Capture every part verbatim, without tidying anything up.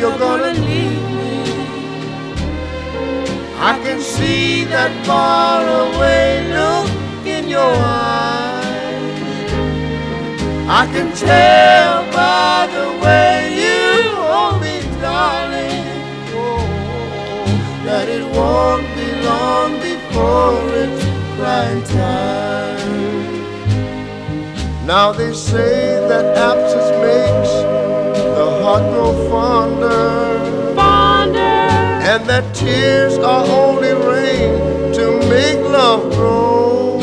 you're gonna leave me. I can see that faraway look in your eyes. I can tell by the way you hold me, darling, oh, that it won't be long before it's crying time. Now they say that absence makes the heart grow fonder, Fonder. and that tears are only rain to make love grow.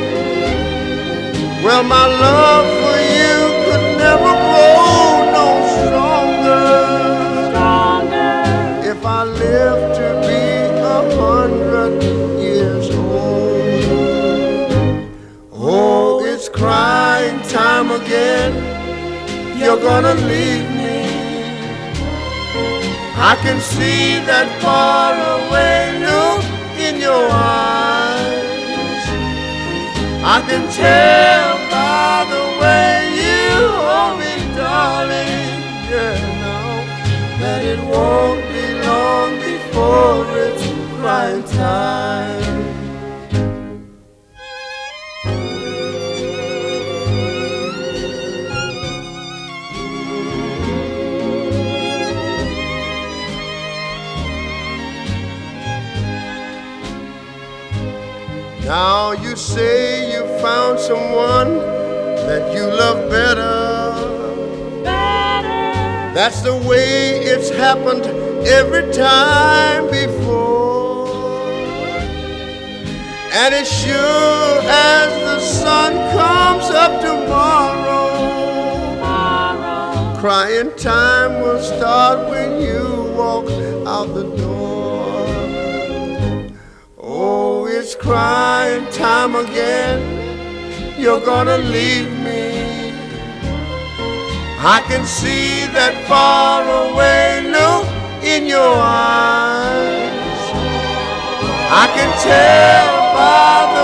Well, my love for you could never grow no stronger, Stronger. if I live to be a hundred years old. Oh, it's crying time again, you're gonna leave me. I can see that faraway look in your eyes. I can tell by the way you hold me, darling, yeah, now that it won't be long before it's crying time. Now you say you found someone that you love better. Better. That's the way it's happened every time before. And as sure as the sun comes up tomorrow, Tomorrow. crying time will start when you walk out the door. Oh, it's crying time again, you're gonna leave me. I can see that faraway look in your eyes. I can tell by the